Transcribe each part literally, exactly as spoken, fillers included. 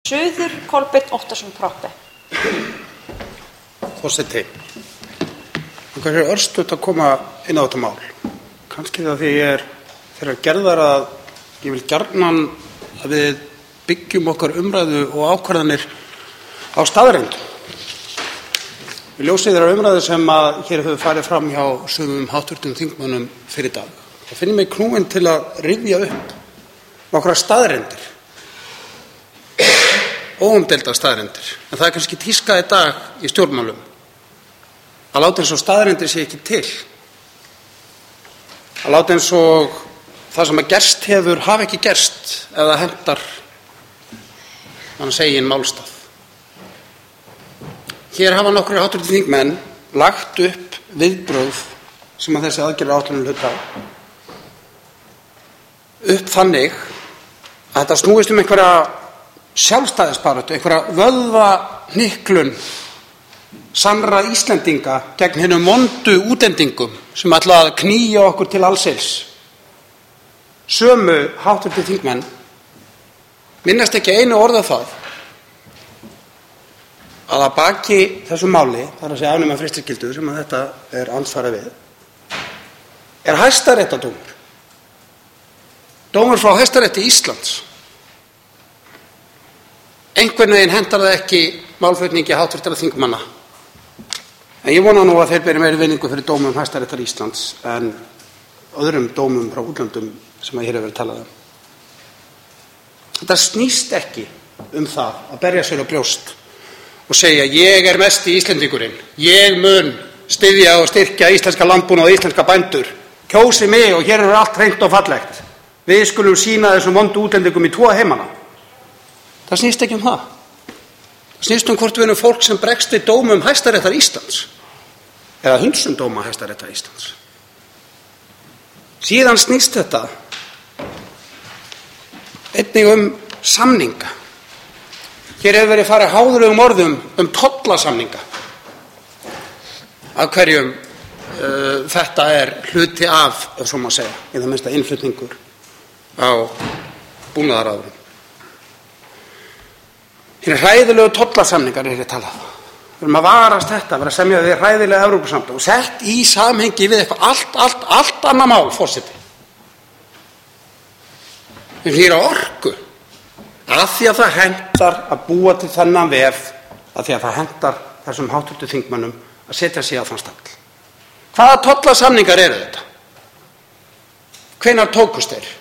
Suður Kolbeinn Óttarsson Proppe. Forseti, það er örstutt að koma inn á þetta mál. Kannski það því ég er þeirra gerðar að ég vil gjarnan að við byggjum okkar umræðu og ákvarðanir á staðreyndum. Við ljósið þeirra umræðu sem að hér hefur farið fram hjá sumum háttvirtum þingmönnum fyrir dag. Það finnir mig knúinn til að rifja upp nokkrar staðreyndir, óumdeildar staðreyndir. En það er kannski tíska í dag í stjórnmálum að láta eins og staðreyndir sé ekki til. Að láta eins og það sem að gerst hefur hafi ekki gerst eða hentar hans eigin málstað. Hér hafa nokkrir háttvirtir þingmenn lagt upp viðbrögð sem að þessi aðgerðaráætlun hluta upp þannig að þetta snúist um einhverja sjálfstæðisbaráttu, einhverja vöðvahnyklun sannra Íslendinga gegn hinum vondu útlendingum sem ætla að knýja okkur til allsils. Sömu háttvirtir þingmenn minnast ekki einu orða það að að baki þessu máli, þar að segja afnema frystikildu sem að þetta er andsvarað við, er Hæstaréttardómur. Dómur frá Hæstarétti Íslands. Einhvern veginn hentar það ekki málflutningi háttvirtra þingmanna. En ég vona nú að þeir beri meiri virðingu fyrir dómum Hæstaréttar Íslands en öðrum dómum frá útlöndum sem að hér hefur verið talað um. Þetta snýst ekki um það að berja sér á brjóst og segja ég er mesti Íslendingurinn, ég mun styðja og styrkja íslenska landbúnað og íslenska bændur, kjósi mig og hér er allt hreint og fallegt. Við skulum sýna þessum vondu útlendingum í tvo heimana. Það snýst ekki um það. Það snýst um hvort við erum fólk sem bregst við dómum Hæstaréttar Íslands eða hundsum dóma Hæstaréttar Íslands. Síðan snýst þetta einnig um samninga. Hér hefur verið farið háðulegum orðum um tollasamninga. Af hverjum uh, þetta er hluti af, ef svo má segja, í það minnsta innflutningur á búnaðarafurðum. Hér hræðilegu tollasamningar er hér talað. Við erum að varast þetta, að vera að semja við hræðilega Evrópusamband og sett í samhengi við eitthvað allt, allt, allt annað mál, forseti. Við erum hér á orku. Að því að það hentar að búa til þennan vef, að því að það hentar þessum háttvirtu þingmönnum að setja sig á þann stall. Hvaða tollasamningar eru þetta? Hvenær tókust þeir?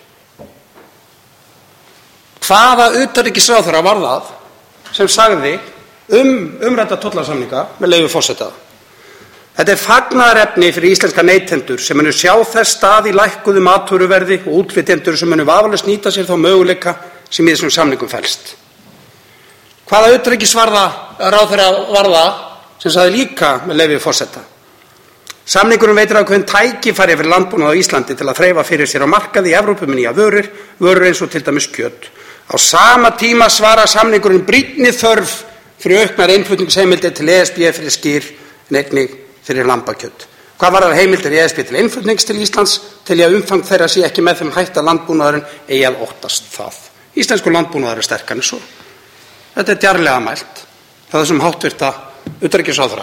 Hvaða utanríkisráðherra var það sem sagði um umrædda tollasamninga með leyfi forseta? Þetta er fagnaðarefni fyrir íslenska neytendur sem munu sjá þess stað í lækkuðu matvöruverði og útflytjendur sem munu vafalaust nýta sér þá möguleika sem í þessum samningum felst. Hvaða utanríkisráðherra var það sem sagði líka með leyfi forseta? Samningurinn veitir ákveðin tækifæri fyrir landbúnað á Íslandi til að þreifa fyrir sér á markaði í Evrópu með nýja vörur, vörur eins og til dæmis kjöt. Á sama tíma svara samningurinn brýnni þörf fyrir auknar innflutningsheimildir til E S B fyrir skyr en einnig fyrir lambakjöt. Hvað var það heimildir E S B til innflutnings til Íslands til að umfang þeirra sé ekki með þeim hætta landbúnaðurinn eigi að óttast það. Íslensku landbúnaður er sterkari svo. Þetta er djarflega mælt. Það er sem háttvirta utanríkisráðherra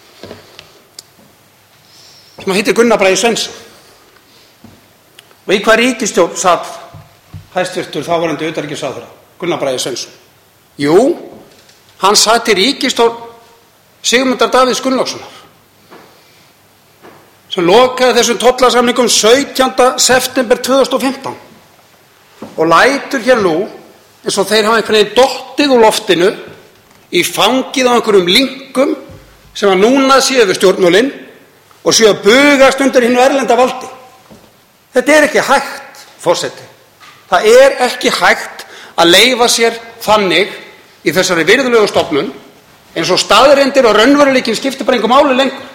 sem heitir Gunnar Bragi Sveinsson. Og í hvað ríkisstjórn sat hæstvirtur þáverandi utanríkisráðherra Gunnar Bragi Sveinsson? Jú, hann sat í ríkisstjórn Sigmundar Davíðs Gunnlaugssonar sem lokaði þessum tollasamningum sautjánda september tvö þúsund og fimmtán og lætur hér nú eins og þeir hafa einhvern veginn dottið úr loftinu í fangið á einhverjum linkum sem að núna séu við stjórnmálin og séu að bugast undir hinu erlenda valdi. Þetta er ekki hægt, forseti. Það er ekki hægt að leyfa sér þannig í þessari virðulegu stofnun eins og staðreyndir og raunveruleikinn skiptir bara engu máli lengur.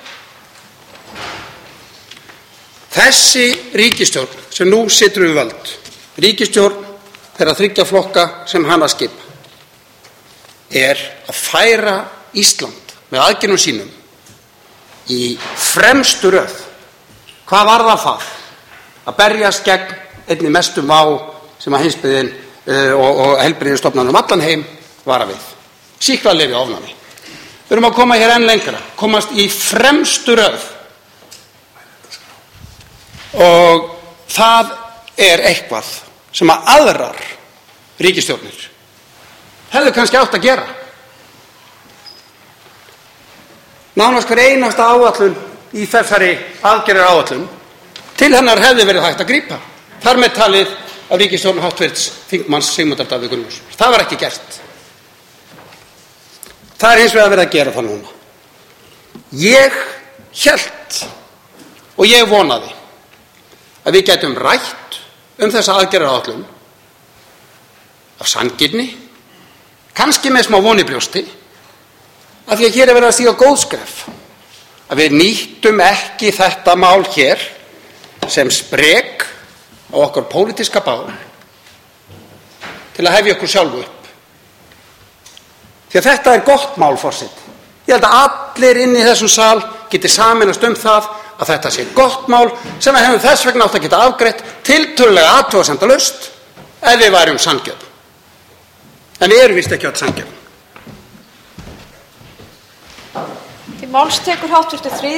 Þessi ríkisstjórn sem nú situr við völd, ríkisstjórn þeirra þriggja flokka sem hana skipa, er að færa Ísland með aðgerðum sínum í fremstu röð. Hvað var það það? Að berjast gegn einni mestu vá sem að heimsbyggðin uh, og, og heilbrigðisstofnanir um allan heim vara við. Sýklalyfjaofnæmi. Við erum að koma hér enn lengra, komast í fremstu röð. Og það er eitthvað sem að aðrar ríkisstjórnir hefðu kannski átt að gera. Nánast hver einasta áætlun í þessari aðgerðar áætlun, til hennar hefði verið hægt að grípa. Þar með talið af ríkisstjórn háttvirts þingmanns Sigmundar Davíðs Gunnlaugssonar. Það var ekki gert. Það er hins vegar verið að gera það núna. Ég hélt og ég vonaði að við gætum rætt um þessa aðgerðaráætlun af sanngirni, kannski með smá von í brjósti, af því að hér er verið að stíga góð skref. Að við nýttum ekki þetta mál hér sem sprek á okkar pólitíska bál til að hefja okkur sjálfu upp. Því að þetta er gott mál, forseti. Ég held að allir inn í þessum sal geti sameinast um það að þetta sé gott mál sem við hefum þess vegna átt að geta afgreitt tiltölulega athugasemdalaust ef við værum sanngjörn. En við erum víst ekki öll sanngjörn. Til máls tekur háttvirtur þriðji